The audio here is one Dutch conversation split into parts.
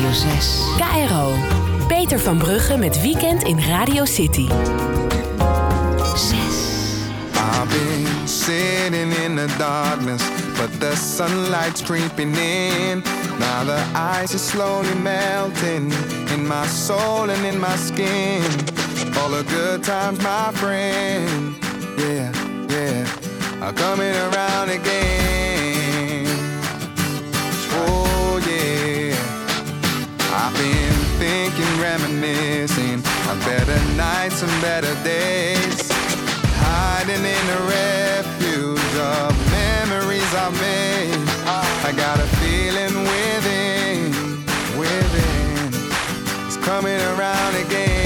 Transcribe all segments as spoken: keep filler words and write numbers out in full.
Radio zes. K R O. Peter van Brugge met Weekend in Radio City. zes. I've been sitting in the darkness, but the sunlight's creeping in. Now the ice is slowly melting in my soul and in my skin. All the good times, my friend, yeah, yeah, are coming around again. Oh yeah, I've been thinking, reminiscing of better nights and better days, hiding in the refuge of memories I've made. I got a feeling within, within, it's coming around again.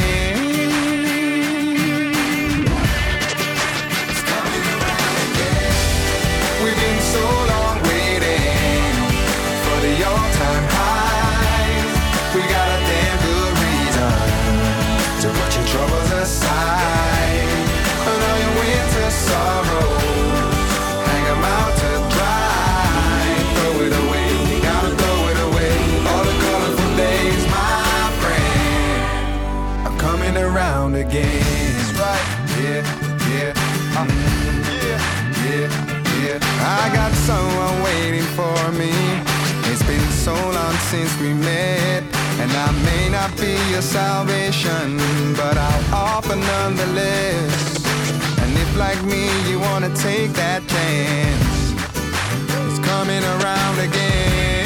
It's coming around again. We've been so long waiting for the all-time high. We got a damn good reason to put your troubles aside. And all your winter sorrows, hang 'em out to dry. Throw it away, you gotta throw it away. All the colorful days, my friend, are coming around again. That's right, yeah, yeah, uh, yeah, yeah, yeah. I got someone waiting for me. It's been so long since we met, and I may not be your salvation, but I'll offer nonetheless. And if like me you wanna take that chance, it's coming around again.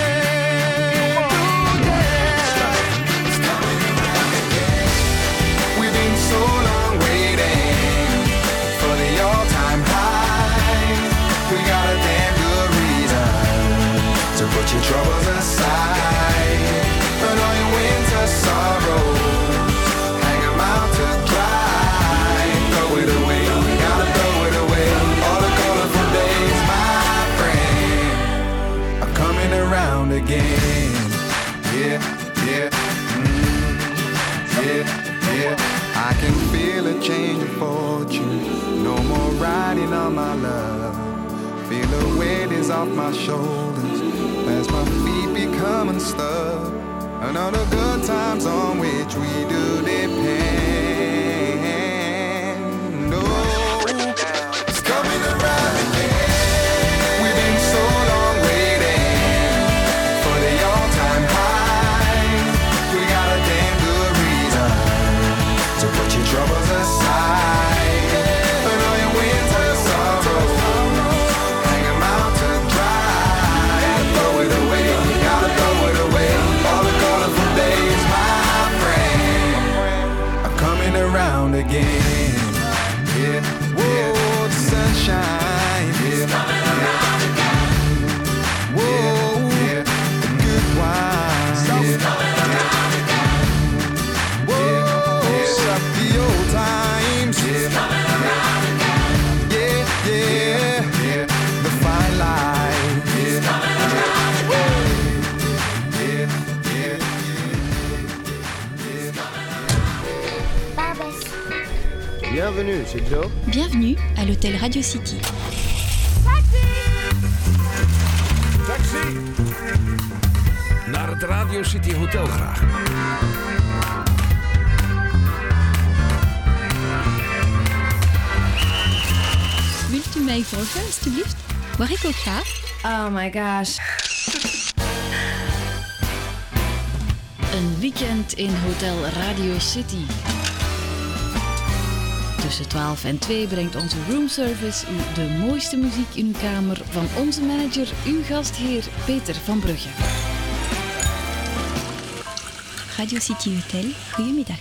Ooh, yeah. It's coming around again. We've been so long waiting for the all-time high. We got a damn good reason to put your troubles aside. And all your winter sorrows, hang 'em out to dry. Throw it away, you gotta throw it away. All the colorful days, my friend, are coming around again. Yeah, yeah, mm, yeah, yeah. I can feel a change of fortune. No more riding on my love. Feel the weight is off my shoulders as my feet become unstuck. And all the good times on which we do depend. Oh, it's coming around again. We've been so long waiting for the all-time high. We got a damn good reason to put your troubles aside. And all your winter sorrows, hang 'em out to dry. Throw it away, you gotta throw it away. All the colorful days, my friend, are coming around again. Yeah, yeah, the sunshine, yeah, coming around again. Whoa, yeah, the good wine, yeah, coming around again. Whoa, yeah, the old times, yeah, coming around again. Yeah, yeah, yeah, the fine line, yeah, coming around again. Yeah, yeah, Bienvenue, c'est Joe. Bienvenue à l'hôtel Radio City. Taxi! Naar het Radio City Hotel graag. Wilt u mij volgen, alstublieft? Waar ik ook ga? Oh my gosh. Een weekend in Hotel Radio City. Tussen twaalf en twee brengt onze roomservice u de mooiste muziek in uw kamer van onze manager, uw gastheer Peter van Brugge. Radio City Hotel, goedemiddag.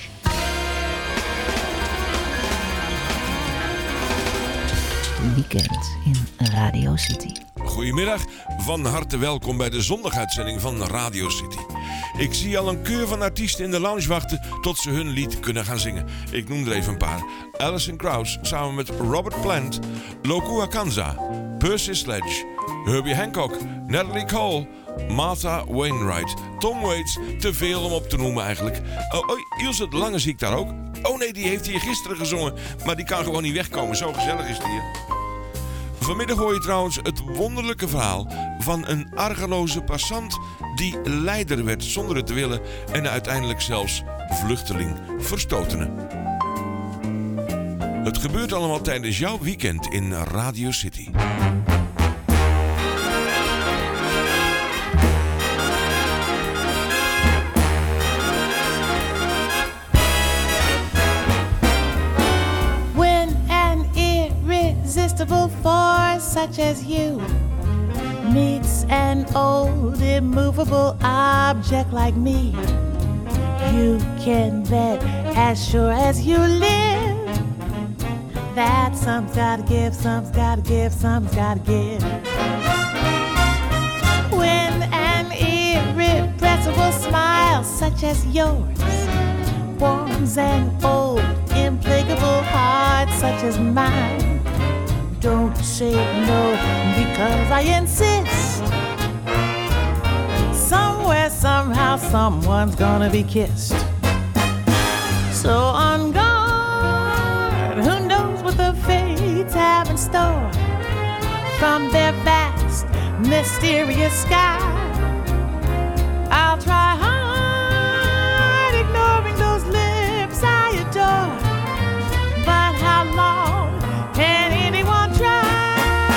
Weekend in Radio City. Goedemiddag, van harte welkom bij de zondaguitzending van Radio City. Ik zie al een keur van artiesten in de lounge wachten tot ze hun lied kunnen gaan zingen. Ik noem er even een paar. Alison Krauss samen met Robert Plant, Loku Akanza, Percy Sledge, Herbie Hancock, Natalie Cole, Martha Wainwright, Tom Waits, te veel om op te noemen eigenlijk. Oh, oh, Ilse de Lange zie ik daar ook. Oh nee, die heeft hier gisteren gezongen, maar die kan gewoon niet wegkomen, zo gezellig is die hier. Vanmiddag hoor je trouwens het wonderlijke verhaal van een argeloze passant die leider werd zonder het te willen en uiteindelijk zelfs vluchteling verstotene. Het gebeurt allemaal tijdens jouw weekend in Radio City. Irresistible force such as you meets an old immovable object like me, you can bet as sure as you live that some's gotta give, some's gotta give, some's gotta give. When an irrepressible smile such as yours warms an old implacable heart such as mine, don't say no because I insist. Somewhere, somehow, someone's gonna be kissed. So on guard, who knows what the fates have in store from their vast, mysterious sky. I'll try hard, ignoring those lips I adore. But how long can anyone try?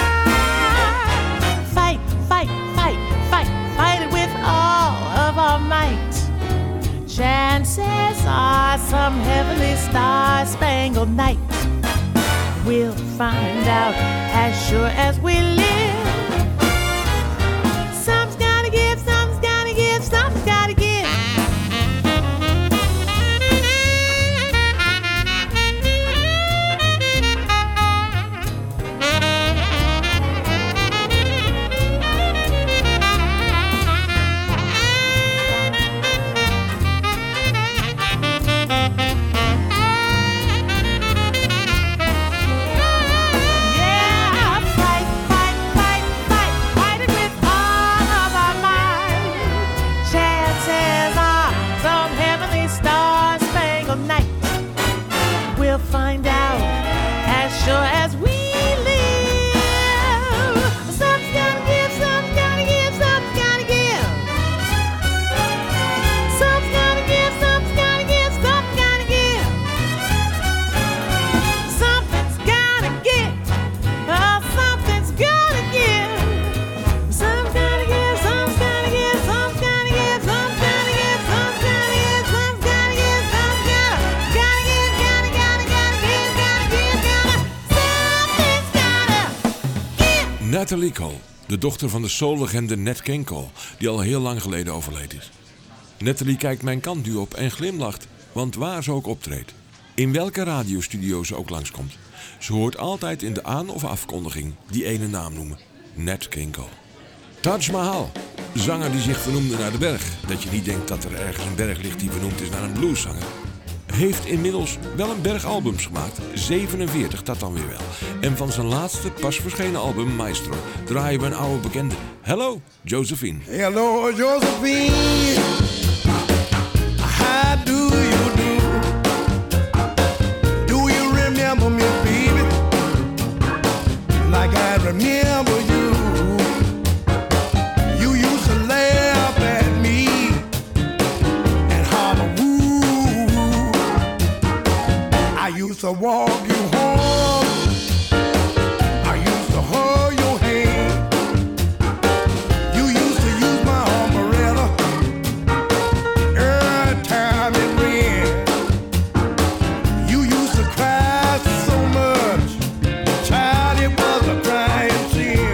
Fight, fight, fight, fight, fight it with all of our might. Chances are some heavenly star-spangled night we'll find out as sure as we live. Some's gotta give, some's gotta give, some's gotta give. Find out as sure as we live. Some's gotta give, some's gotta give, some's gotta give. Some's gotta give, some's gotta give, some's gotta give. Something's gotta give. Oh, something's gotta give. Some's gotta give, some's gotta give, some's gotta give, some's gotta give, some's gotta give, some's gotta give, some's gotta, gotta give, gotta, gotta, gotta give, gotta give, gotta, something's gotta give. Natalie Cole, de dochter van de soullegende Nat King Cole, die al heel lang geleden overleden is. Natalie kijkt mijn kant nu op en glimlacht, want waar ze ook optreedt, in welke radiostudio ze ook langskomt, ze hoort altijd in de aan- of afkondiging die ene naam noemen: Nat King Cole. Taj Mahal, zanger die zich vernoemde naar de berg, dat je niet denkt dat er ergens een berg ligt die vernoemd is naar een blueszanger, heeft inmiddels wel een berg albums gemaakt, zevenenveertig dat dan weer wel. En van zijn laatste pas verschenen album Maestro draaien we een oude bekende. Hello, Josephine. Hello, Josephine. How do you do? Do you remember me, baby? Like I remember you. You used to laugh at me and holler, woo. I used to walk you home. I used to hold your hand. You used to use my umbrella every time it rained. You used to cry so much, child, it was a crying sin.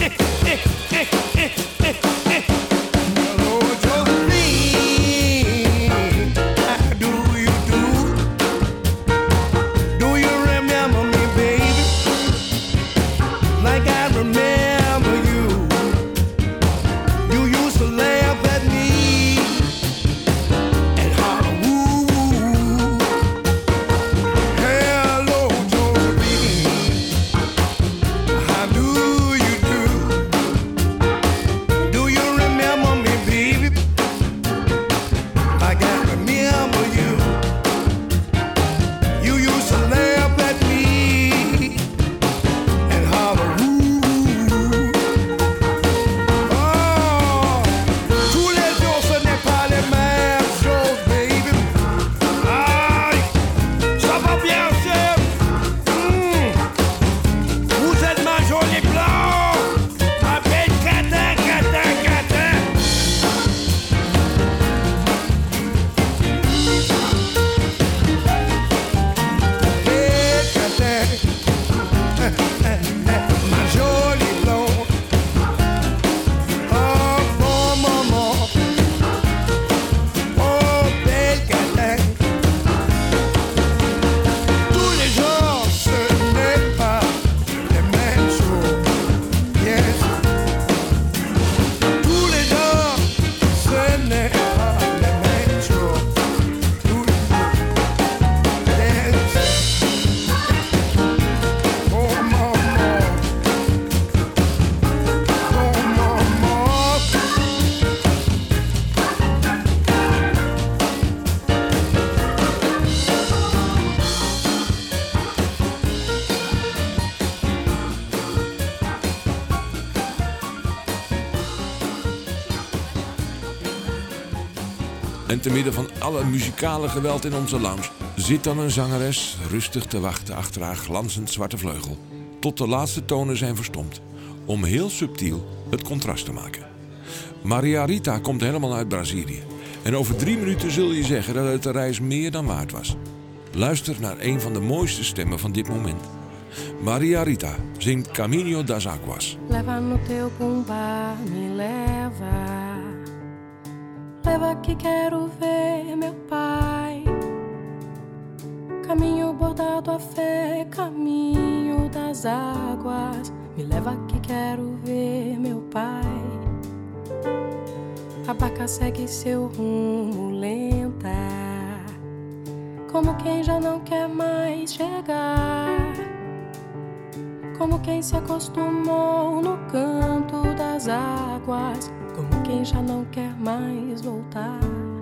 En te midden van alle muzikale geweld in onze lounge zit dan een zangeres rustig te wachten achter haar glanzend zwarte vleugel. Tot de laatste tonen zijn verstomd, om heel subtiel het contrast te maken. Maria Rita komt helemaal uit Brazilië. En over drie minuten zul je zeggen dat het de reis meer dan waard was. Luister naar een van de mooiste stemmen van dit moment. Maria Rita zingt Caminho das Águas. Leva no teu bumbá, me leva. Leva que quero ver meu pai. Caminho bordado a fé, caminho das águas. Me leva que quero ver meu pai. A barca segue seu rumo lenta, como quem já não quer mais chegar, como quem se acostumou no canto das águas, como quem já não quer mais voltar.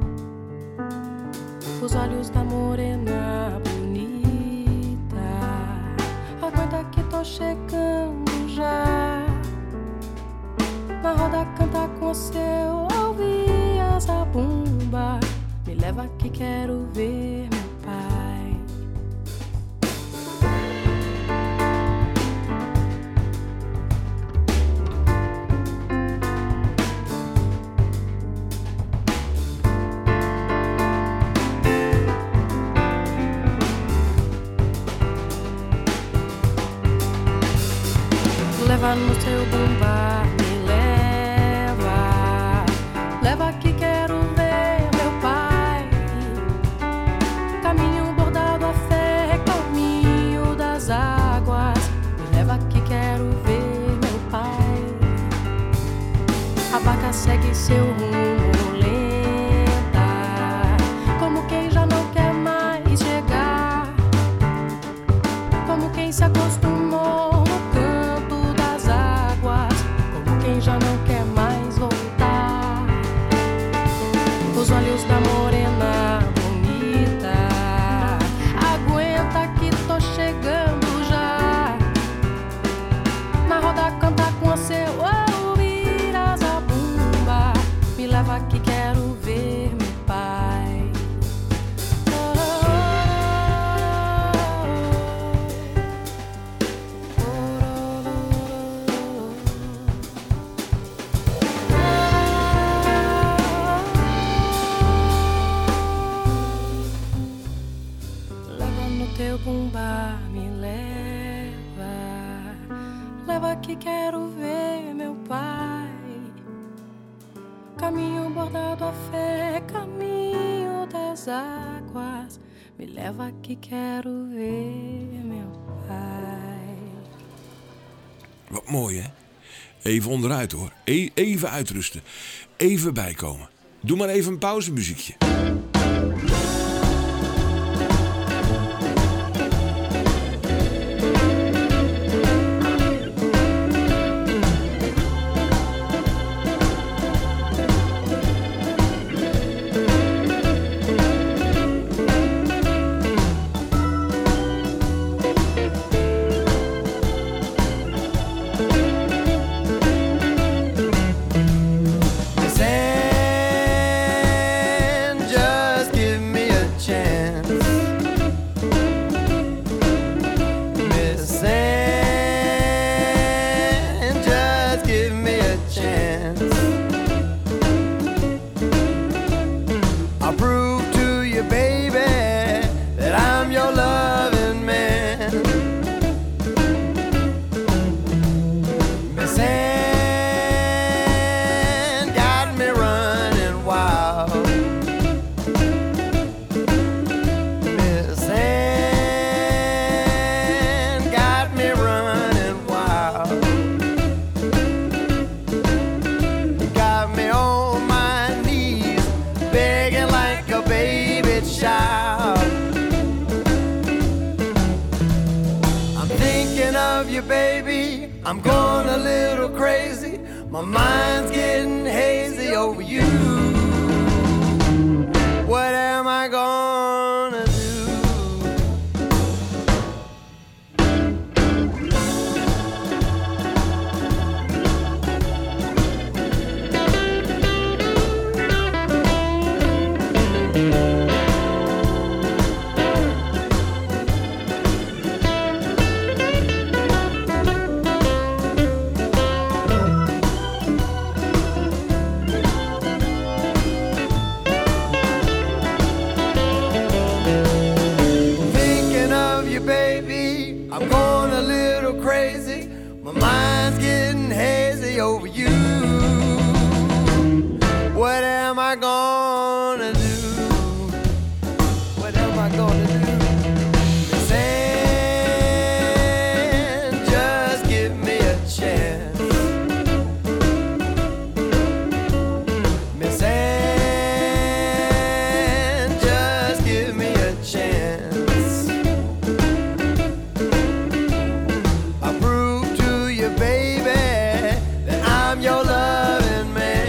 Os olhos da morena bonita, aguenta que tô chegando já. Na roda canta com seu ouvir a zabumba. Me leva que quero ver meu pai. Leva no seu bumbá, me leva. Leva que quero ver meu pai. Caminho bordado a fé, caminho das águas. Me leva que quero ver meu pai. A barca segue seu rumo lenta, como quem já não quer mais chegar, como quem se acostumou no canto das águas, como quem já não quer mais voltar. Os olhos da morena bonita, aguenta que tô chegando já. Na roda canta com seu ouvir a zabumba. Me leva que quero ver meu pai. Leva no teu bumbá, me leva. Leva que quero ver guardado a fé, caminho das águas. Me leva que quero ver meu pai. Wat mooi, hè? Even onderuit, hoor. E- even uitrusten. Even bijkomen. Doe maar even een pauzemuziekje. I'm going a little crazy. My mind's getting hazy over you. What am I gonna do? What am I gonna do? What am I gonna do? Miss Ann, just give me a chance. Miss Ann, just give me a chance. I prove to you, baby, that I'm your loving man.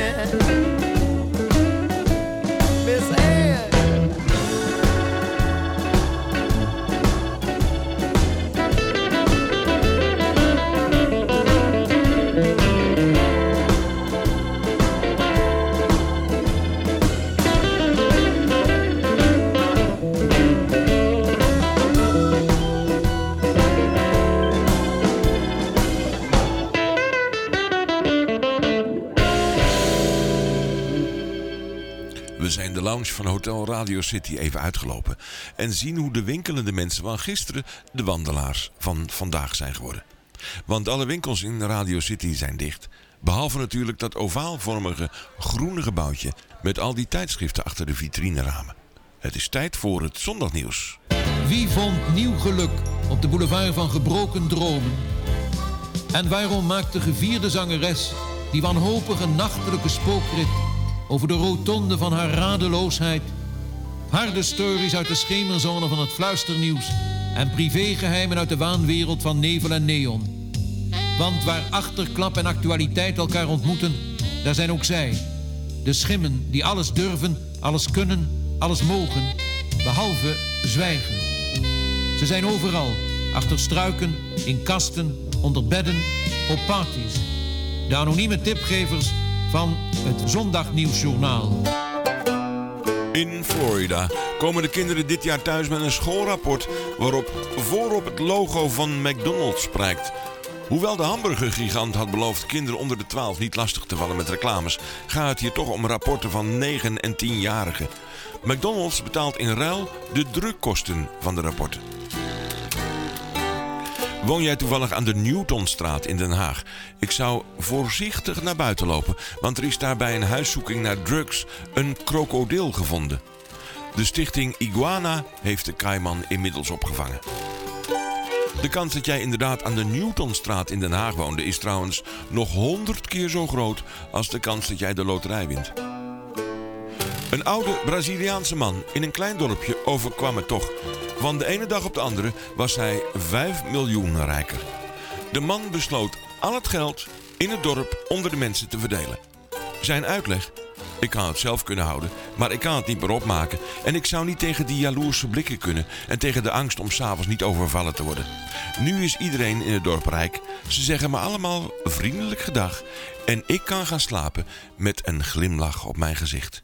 We zijn de lounge van Hotel Radio City even uitgelopen en zien hoe de winkelende mensen van gisteren de wandelaars van vandaag zijn geworden. Want alle winkels in Radio City zijn dicht, behalve natuurlijk dat ovaalvormige groene gebouwtje met al die tijdschriften achter de vitrineramen. Het is tijd voor het zondagnieuws. Wie vond nieuw geluk op de boulevard van gebroken dromen? En waarom maakt de gevierde zangeres die wanhopige nachtelijke spookrit over de rotonde van haar radeloosheid, harde stories uit de schemerzone van het fluisternieuws en privégeheimen uit de waanwereld van nevel en neon? Want waar achterklap en actualiteit elkaar ontmoeten, daar zijn ook zij. De schimmen die alles durven, alles kunnen, alles mogen, behalve zwijgen. Ze zijn overal, achter struiken, in kasten, onder bedden, op parties. De anonieme tipgevers van het Zondagnieuwsjournaal. In Florida komen de kinderen dit jaar thuis met een schoolrapport waarop voorop het logo van McDonald's prijkt. Hoewel de hamburgergigant had beloofd kinderen onder de twaalf niet lastig te vallen met reclames, gaat het hier toch om rapporten van negen- en tienjarigen. McDonald's betaalt in ruil de drukkosten van de rapporten. Woon jij toevallig aan de Newtonstraat in Den Haag? Ik zou voorzichtig naar buiten lopen, want er is daar bij een huiszoeking naar drugs een krokodil gevonden. De stichting Iguana heeft de kaiman inmiddels opgevangen. De kans dat jij inderdaad aan de Newtonstraat in Den Haag woonde is trouwens nog honderd keer zo groot als de kans dat jij de loterij wint. Een oude Braziliaanse man in een klein dorpje overkwam het toch. Van de ene dag op de andere was hij vijf miljoen rijker. De man besloot al het geld in het dorp onder de mensen te verdelen. Zijn uitleg: ik kan het zelf kunnen houden, maar ik kan het niet meer opmaken. En ik zou niet tegen die jaloerse blikken kunnen en tegen de angst om 's avonds niet overvallen te worden. Nu is iedereen in het dorp rijk. Ze zeggen me allemaal vriendelijk gedag. En ik kan gaan slapen met een glimlach op mijn gezicht.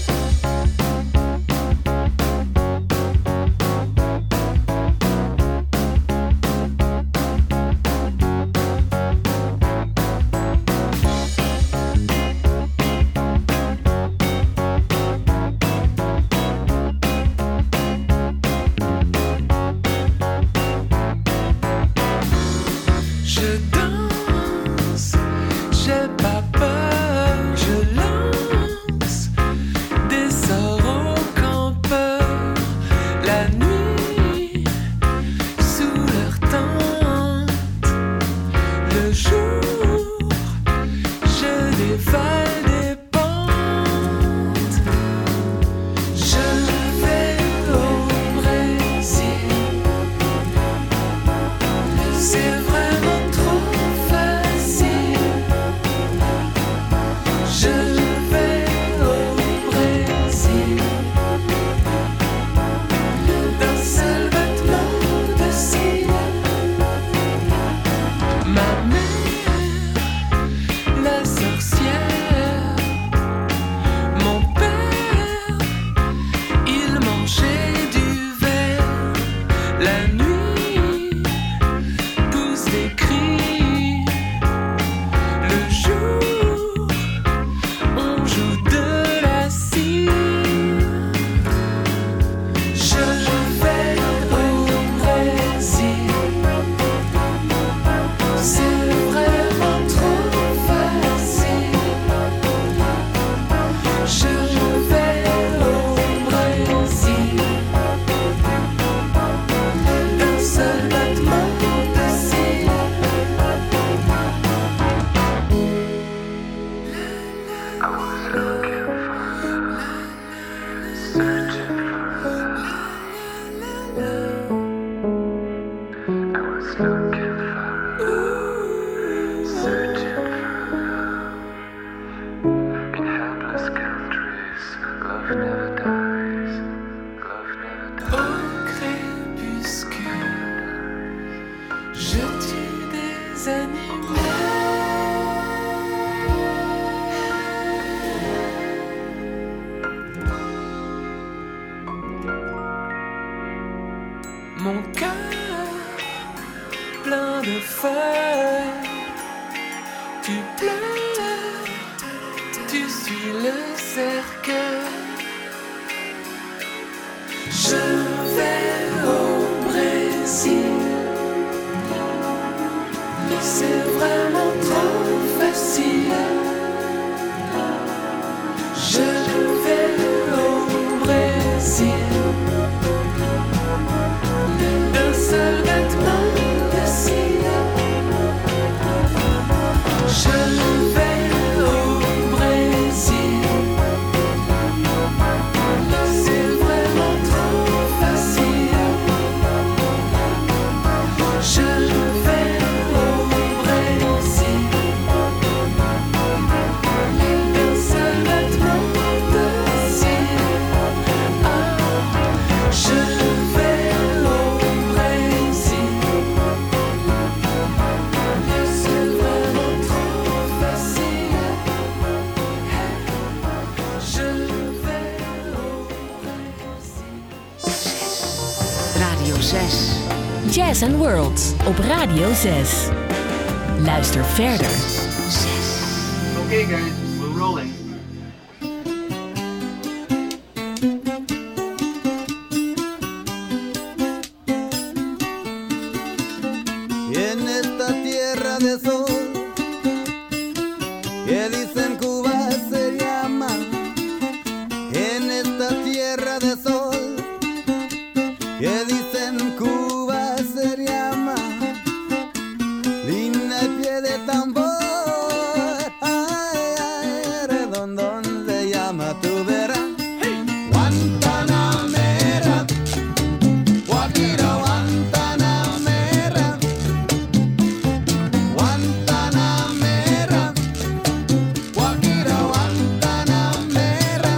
Jazz and World op Radio zes. Luister verder. Okay guys, we're rolling. que dicen Cuba se llama en esta tierra de sol, que dicen Cuba se llama linda y pie de tambor. Ay, ay, redondón se llama, tú verás. Guantanamera, Guajira, Guantanamera, Guantanamera, Guajira, Guantanamera.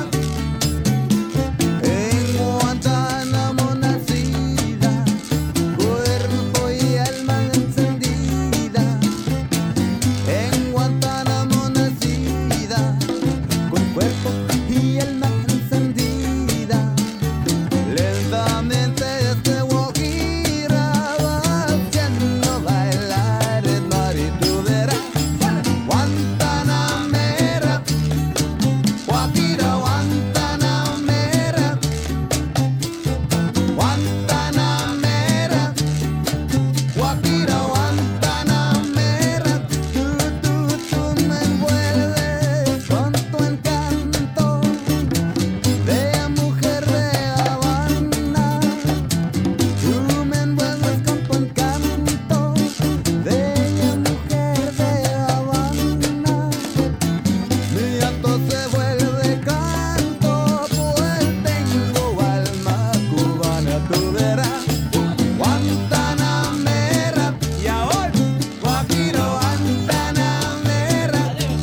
En Guantánamo nacida, cuerpo y alma encendida. En Guantánamo nacida, con cuerpo y alma encendida. Lentamente este Guajira va haciendo bailar el mar y tú verás. Guantanamera, Guajira, Guantanamera, Guantanamera, Guajira, Guantanamera. Tú, tú, tú me envuelves con tu encanto, bella mujer de Habana. Tú me envuelves con tu encanto, bella mujer de Habana. Mi llanto se vuelve canto, pues tengo alma cubana, tú verás. Guantanamera, y ahora Guajira, Guantanamera,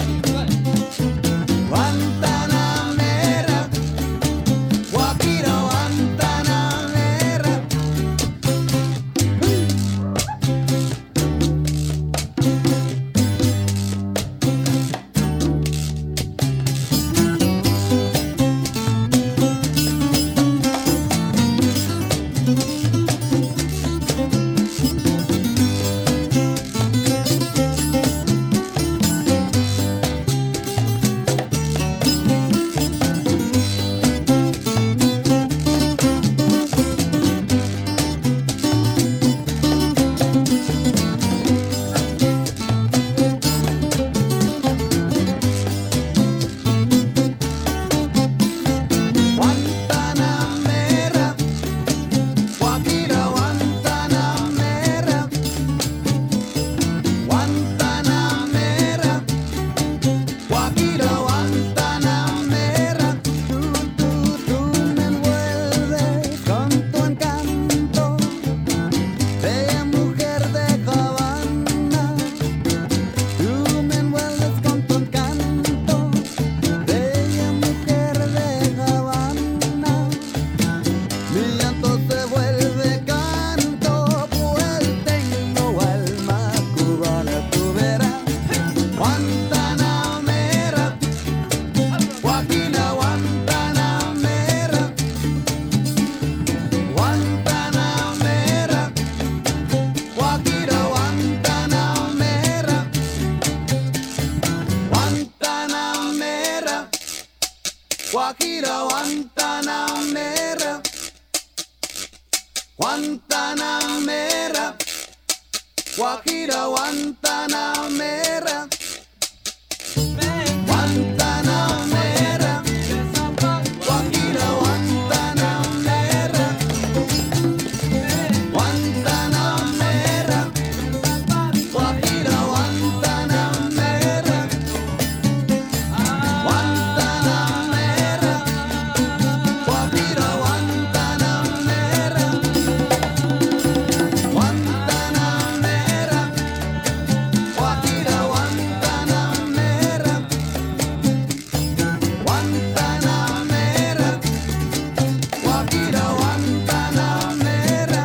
Guantanamera, Guajira, Guantanamera. Guantanamera, Guajira, Guantanamera, Guantanamera, Guajira, Guantanamera. Tú, tú, tú me envuelves con tu encanto, bella mujer de Habana. Tú me envuelves con tu encanto, bella mujer de Habana. Mi llanto se vuelve canto, pues tengo alma cubana, tú verás. Guantanamera, Guajira, Guantanamera, Guantanamera, Guajira, Guantanamera, Guantanamera, Guajira, Guantanamera, Guantanamera, Guajira, Guantanamera, Guantanamera, Guajira, Guantanamera, Guantanamera, Guajira, Guantanamera, Guantanamera, Guajira, Guantanamera, Guantanamera, Guajira, Guantanamera, Guantanamera, Guajira, Guantanamera,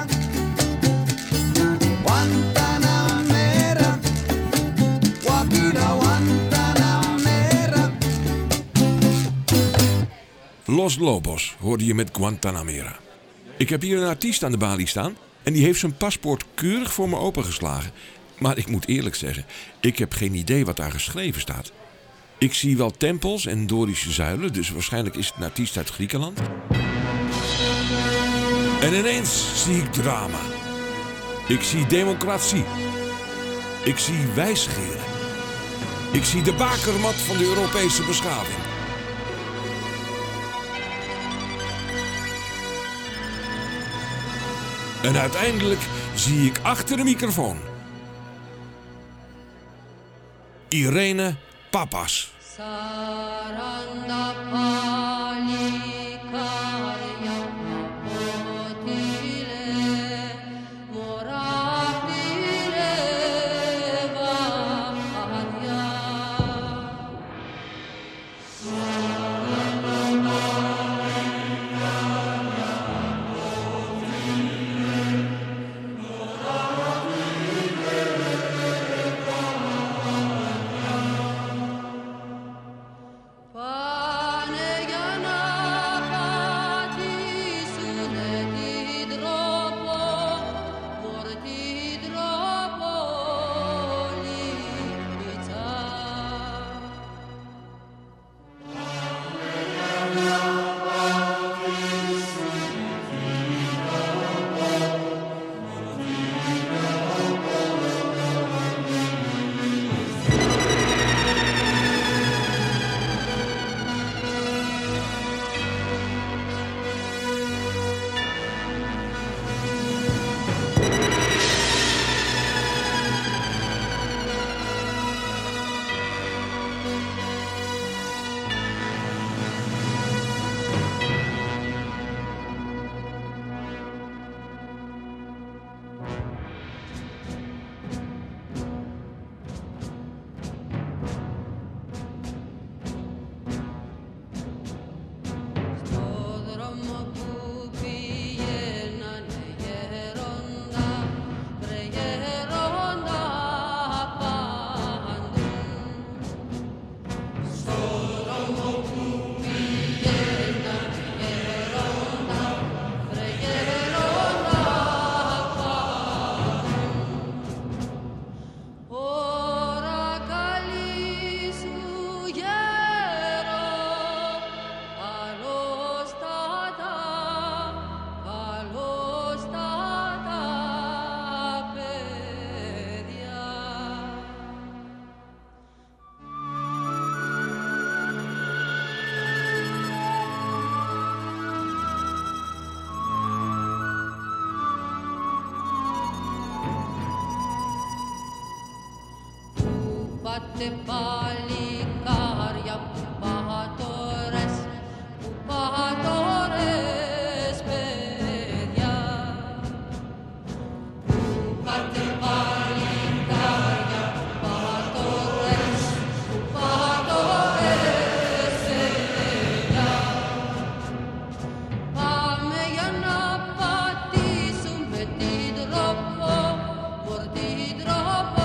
Guantanamera, Guajira, Guantanamera. Los Lobos hoorde je met Guantanamera. Ik heb hier een artiest aan de balie staan en die heeft zijn paspoort keurig voor me opengeslagen. Maar ik moet eerlijk zeggen, ik heb geen idee wat daar geschreven staat. Ik zie wel tempels en Dorische zuilen, dus waarschijnlijk is het een artiest uit Griekenland. En ineens zie ik drama. Ik zie democratie. Ik zie wijsgeren. Ik zie de bakermat van de Europese beschaving. En uiteindelijk zie ik achter de microfoon Irene Papas. Te pali caria pupatores, pupatores pedia. Pupate pali caria pupatores, pupatores pedia. Pame yana pati sumbeti dropo, mordi dropo.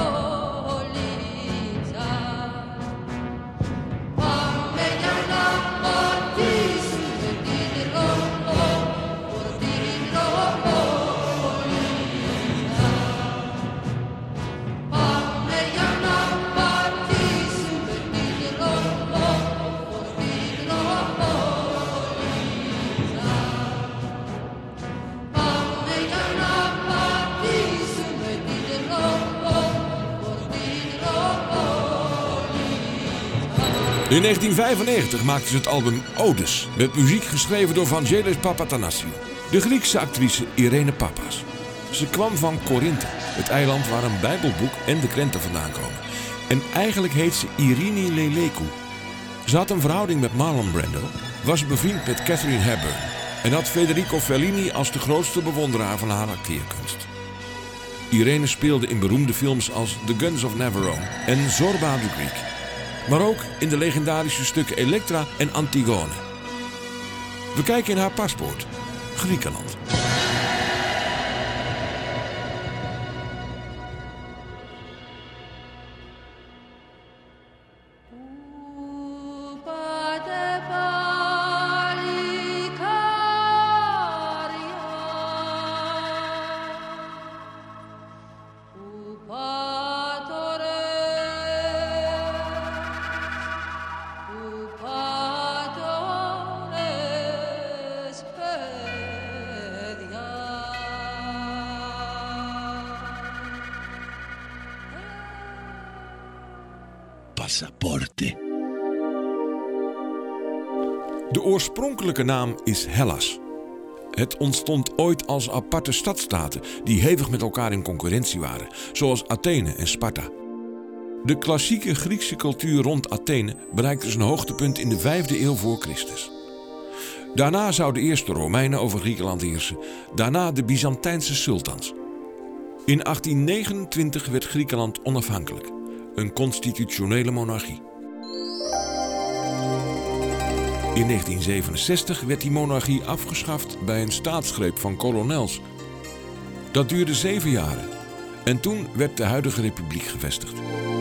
In negentien vijfennegentig maakten ze het album Odes, met muziek geschreven door Vangelis Papathanassiou, de Griekse actrice Irene Papas. Ze kwam van Korinthe, het eiland waar een bijbelboek en de krenten vandaan komen. En eigenlijk heet ze Irini Lelekou. Ze had een verhouding met Marlon Brando, was bevriend met Catherine Hepburn en had Federico Fellini als de grootste bewonderaar van haar acteerkunst. Irene speelde in beroemde films als The Guns of Navarone en Zorba the Greek. Maar ook in de legendarische stukken Elektra en Antigone. We kijken in haar paspoort, Griekenland. Passaporte. De oorspronkelijke naam is Hellas. Het ontstond ooit als aparte stadstaten die hevig met elkaar in concurrentie waren, zoals Athene en Sparta. De klassieke Griekse cultuur rond Athene bereikte zijn hoogtepunt in de vijfde eeuw voor Christus. Daarna zouden eerst de Romeinen over Griekenland heersen, daarna de Byzantijnse sultans. In achttien negenentwintig werd Griekenland onafhankelijk, een constitutionele monarchie. In negentien zevenenzestig werd die monarchie afgeschaft bij een staatsgreep van kolonels. Dat duurde zeven jaren en toen werd de huidige republiek gevestigd.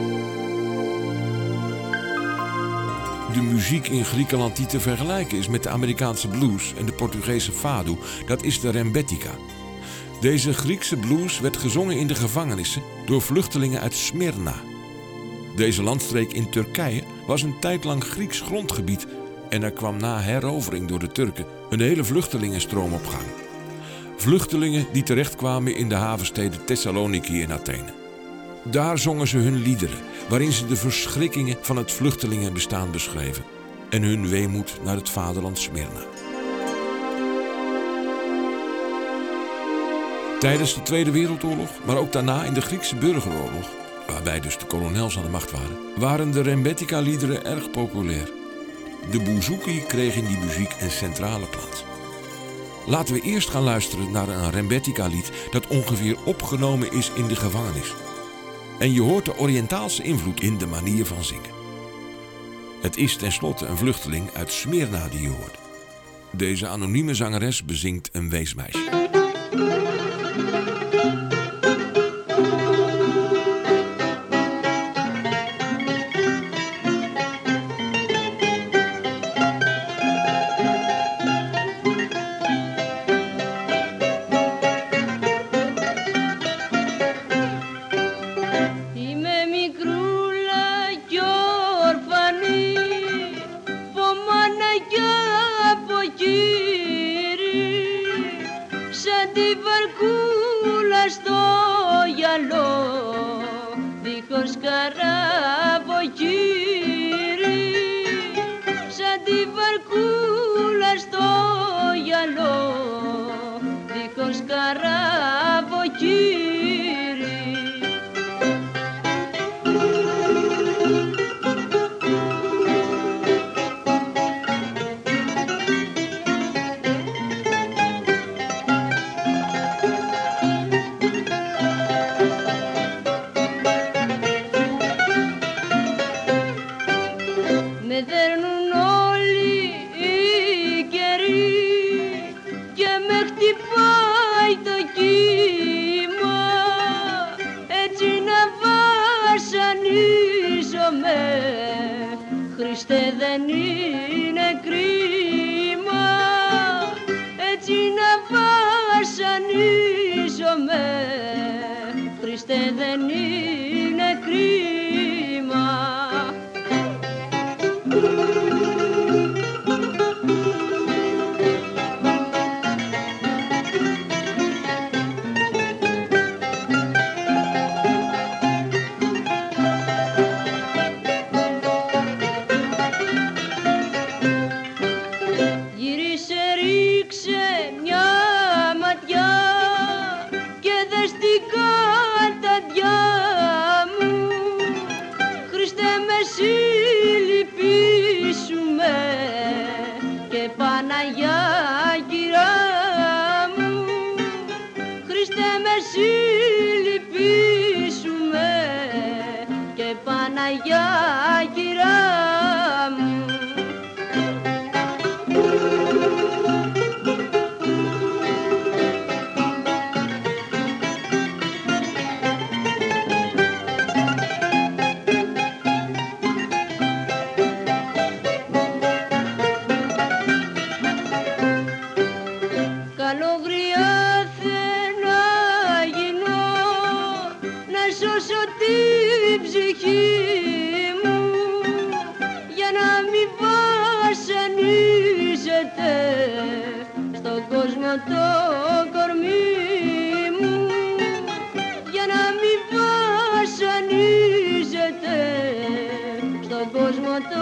De muziek in Griekenland die te vergelijken is met de Amerikaanse blues en de Portugese fado, dat is de rembetika. Deze Griekse blues werd gezongen in de gevangenissen door vluchtelingen uit Smyrna. Deze landstreek in Turkije was een tijd lang Grieks grondgebied en er kwam na herovering door de Turken een hele vluchtelingenstroom op gang. Vluchtelingen die terechtkwamen in de havensteden Thessaloniki en Athene. Daar zongen ze hun liederen, waarin ze de verschrikkingen van het vluchtelingenbestaan beschreven en hun weemoed naar het vaderland Smyrna. Tijdens de Tweede Wereldoorlog, maar ook daarna in de Griekse burgeroorlog, waarbij dus de kolonels aan de macht waren, waren de rembetika-liederen erg populair. De bouzouki kreeg in die muziek een centrale plaats. Laten we eerst gaan luisteren naar een rembetika-lied dat ongeveer opgenomen is in de gevangenis. En je hoort de Oriëntaalse invloed in de manier van zingen. Het is tenslotte een vluchteling uit Smyrna die je hoort. Deze anonieme zangeres bezingt een weesmeisje. Χριστέ δεν είναι κρίμα έτσι να βασανίζομαι. Χριστέ δεν είναι κρίμα.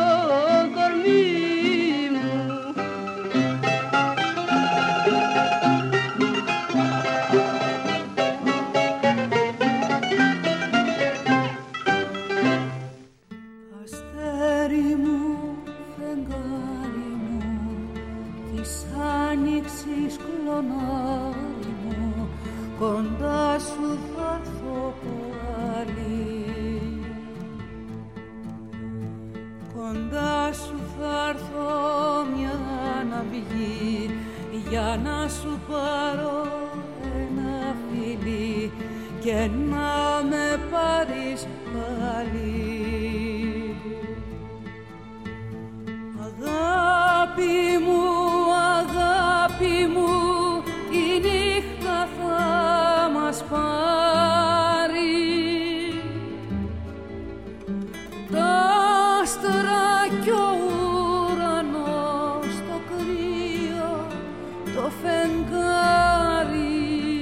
κορμί μου. Αστέρι μου, φεγγάρι μου, της άνοιξης κλονάρι μου, κοντά σου θα έρθω πάλι. Κοντά σου θα έρθω μια να βγει, για να σου πάρω ένα φιλί και να με πάρεις πάλι. Αγάπη μου, αγάπη μου, η νύχτα θα μας πάρει. Τα άστρα κι ο ουρανός, το κρύο, το φεγγάρι.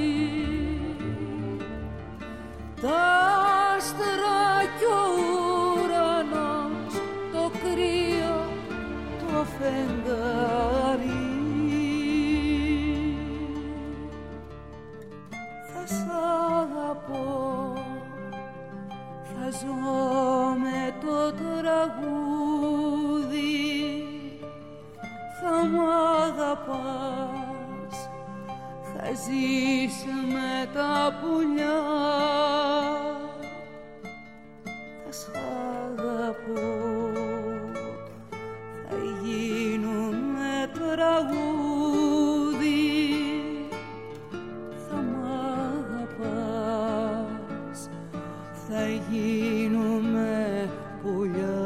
Τα άστρα κι ο ουρανός, το κρύο, το φεγγάρι. Θα σ' αγαπώ, θα ζω με το τραγούδι, θα μ' αγαπάς, θα ζεις με τα πουλιά. Θα σ' αγαπώ, θα γίνουμε τραγούδι, θα μ' αγαπάς, θα γίνουμε πουλιά.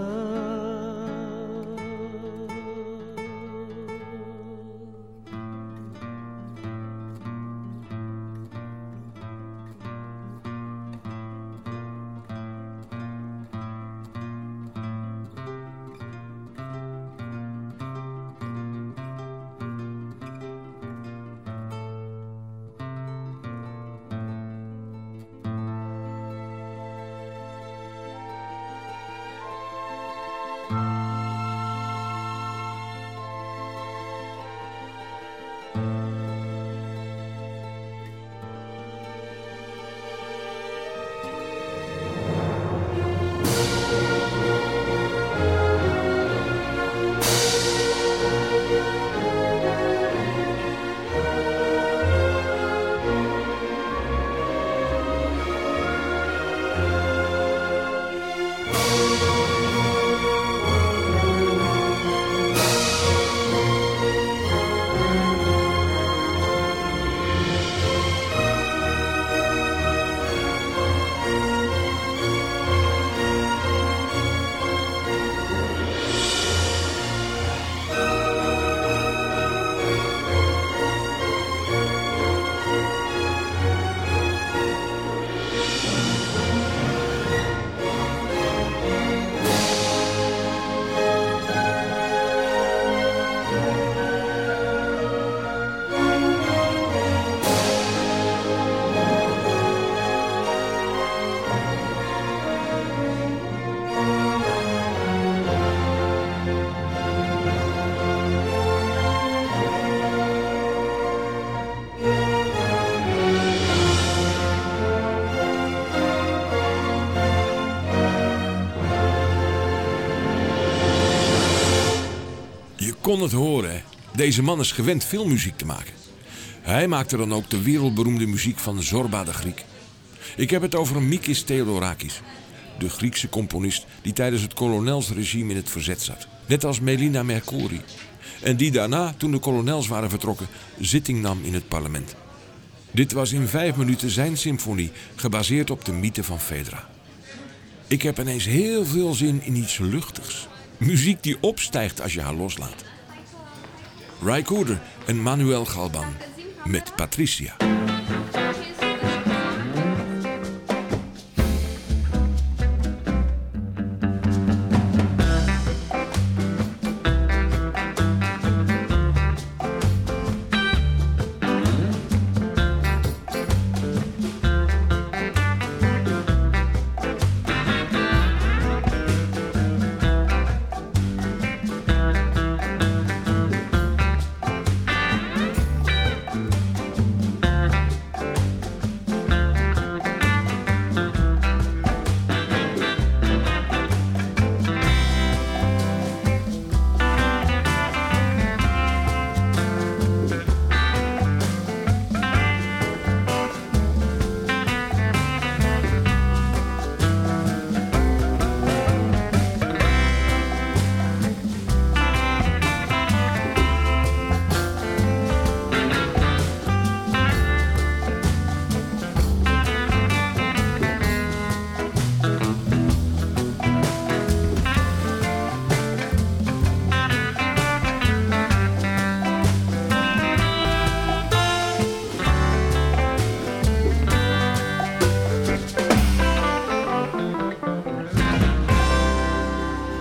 Kon het horen, hè? Deze man is gewend veel muziek te maken. Hij maakte dan ook de wereldberoemde muziek van Zorba de Griek. Ik heb het over Mikis Theodorakis, de Griekse componist die tijdens het kolonelsregime in het verzet zat. Net als Melina Mercouri. En die daarna, toen de kolonels waren vertrokken, zitting nam in het parlement. Dit was in vijf minuten zijn symfonie, gebaseerd op de mythe van Phaedra. Ik heb ineens heel veel zin in iets luchtigs. Muziek die opstijgt als je haar loslaat. Ry Cooder en Manuel Galban met Patricia.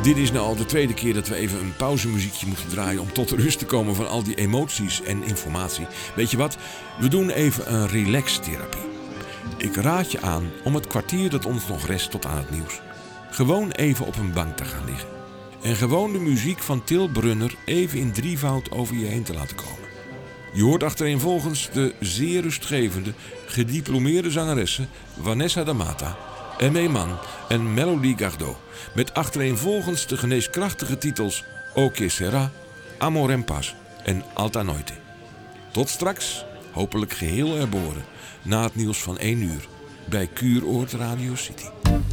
Dit is nou al de tweede keer dat we even een pauzemuziekje moeten draaien om tot rust te komen van al die emoties en informatie. Weet je wat? We doen even een relaxtherapie. Ik raad je aan om het kwartier dat ons nog rest tot aan het nieuws gewoon even op een bank te gaan liggen. En gewoon de muziek van Til Brunner even in drievoud over je heen te laten komen. Je hoort achtereenvolgens de zeer rustgevende, gediplomeerde zangeressen Vanessa da Mata, Aimé Man en Melody Gardot. Met achtereenvolgens de geneeskrachtige titels O Que Sera, Amor en Paz en Alta Noite. Tot straks, hopelijk geheel herboren, na het nieuws van één uur bij Kuuroord Radio City.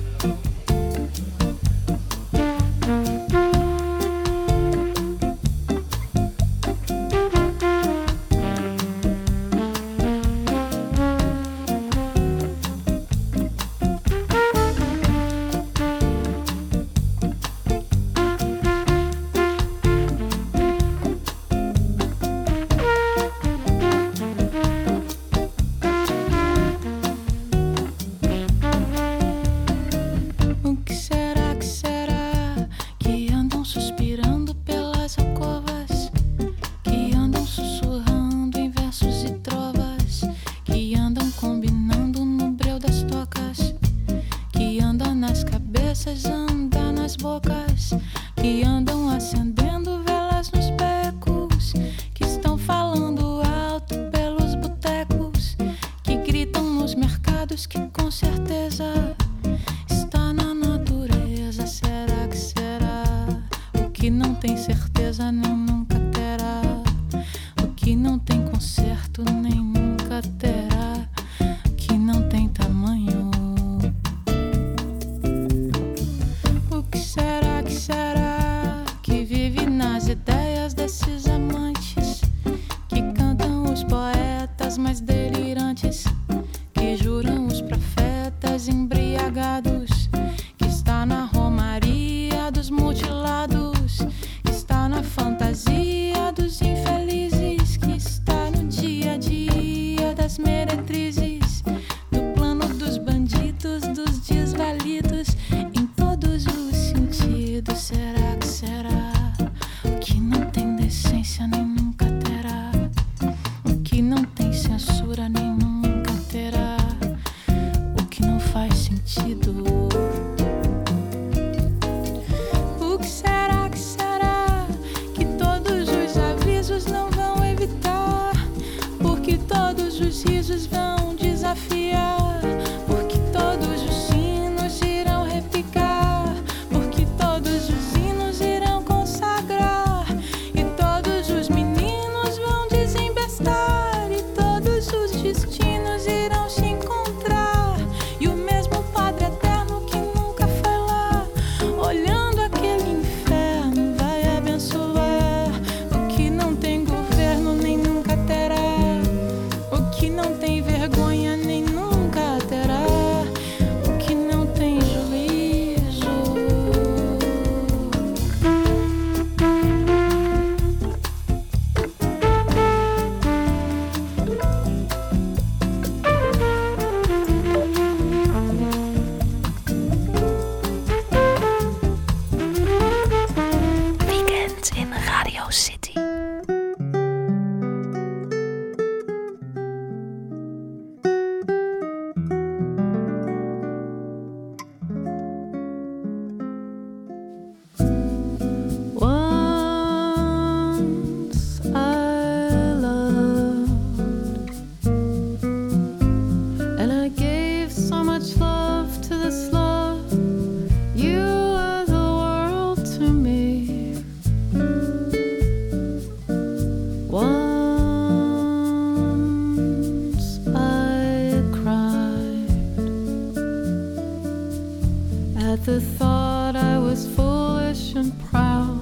the thought I was foolish and proud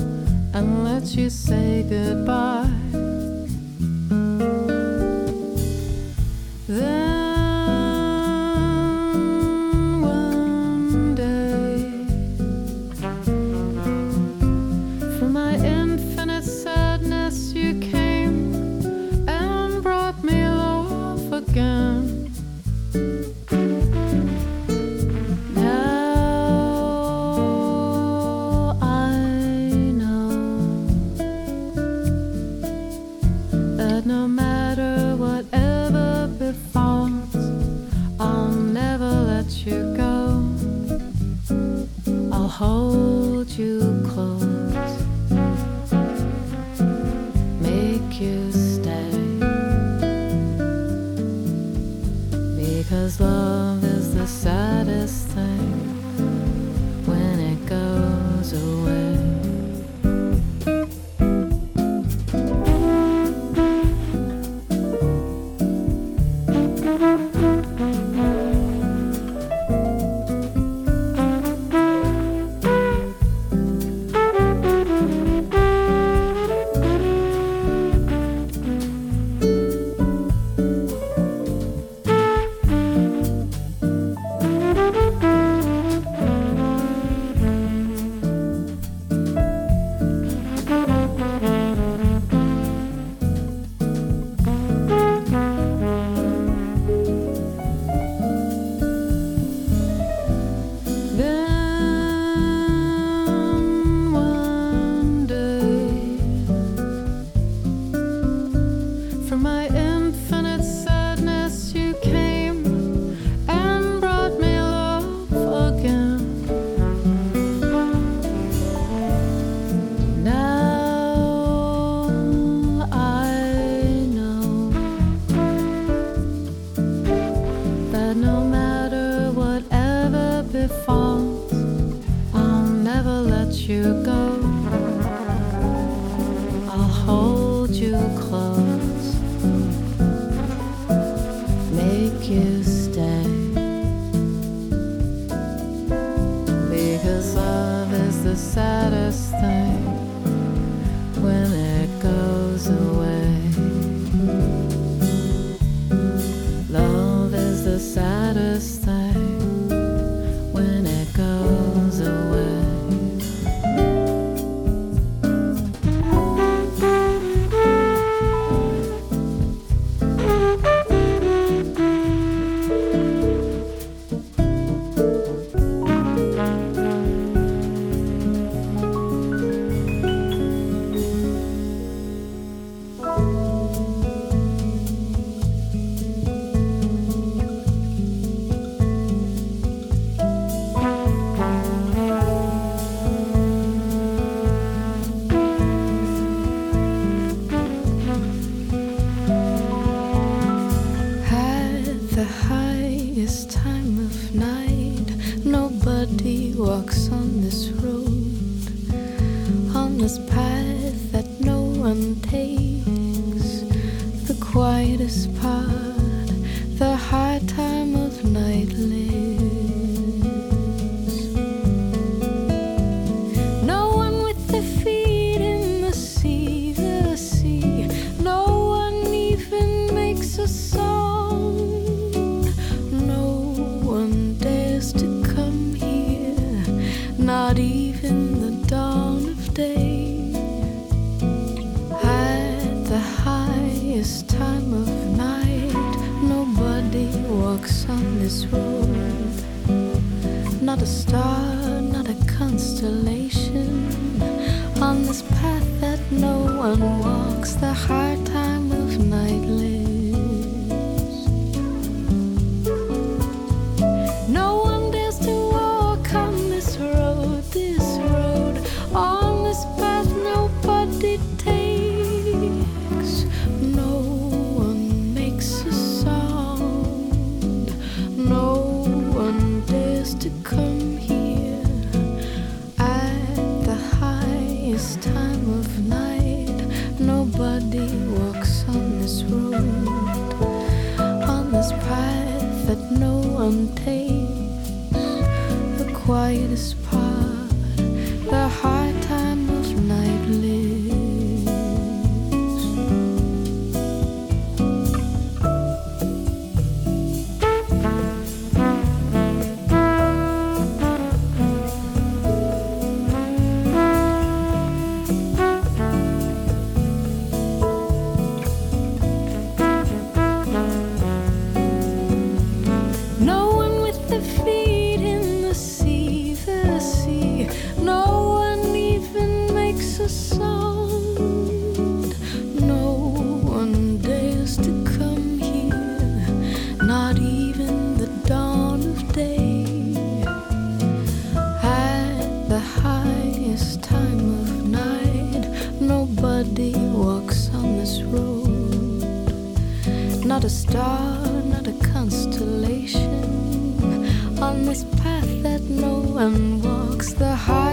and let you say goodbye. Then one day, from my infinite sadness you came and brought me love again. Now the saddest thing when it goes away. Not a star, not a constellation and walks the high